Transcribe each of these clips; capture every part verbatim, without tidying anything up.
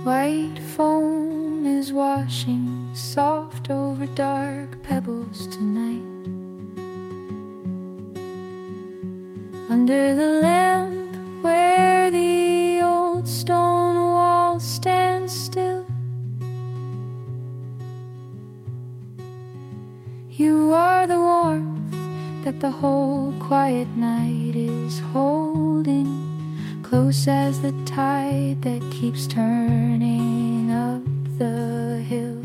White foam is washing soft over dark pebbles tonight. Under the lamp where the old stone wall stands still, you are the warmth that the whole quiet night is holding, close as the tide that keeps turning up the hill.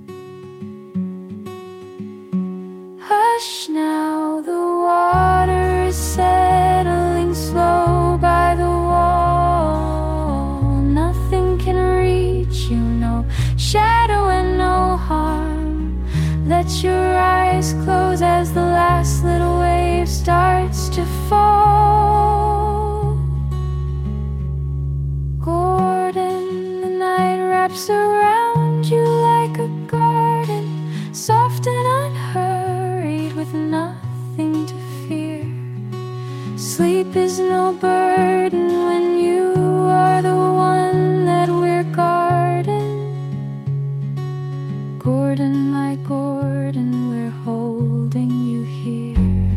Hush now, the water is settling slow by the wall. Nothing can reach you, no shadow and no harm. Let your eyes close as the last little wave starts to fall. Gordon, the night wraps around you like a garden, soft and unhurried, with nothing to fear. Sleep is no burden when you are the one that we're guarding. Gordon, my Gordon, we're holding you here.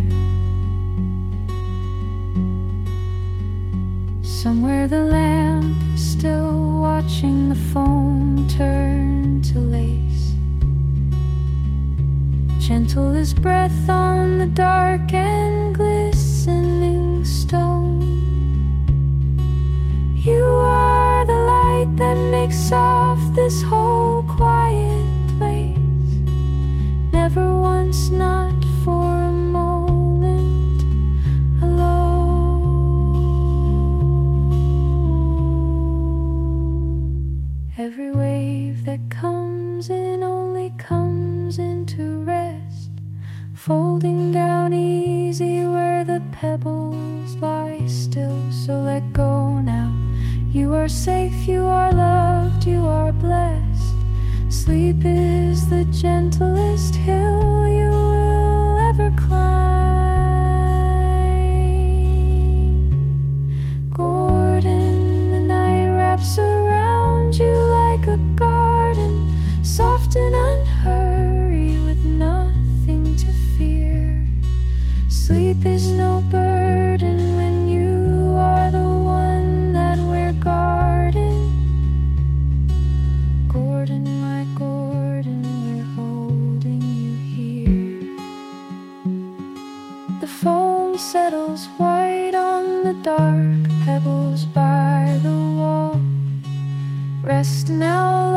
Somewhere the lamp is still watching the foam turn to lace, gentle as breath on the dark and glistening stone. You are the light that makes soft this whole quiet place. Never once, not for a moment, alone. Every wave that comes in only comes into rest, folding down easy where the pebbles lie still. So let go now. You are safe, you are loved, you are blessed. Sleep is the gentlest hill you will ever climb. Gordon, the night wraps around you like a garden, soft and unhurried, with nothing to fear. Sleep is no burden when you are the one that we're guarding. Gordon, my Gordon, we're holding you here. The foam settles white on the dark pebbles by the wall. Rest now,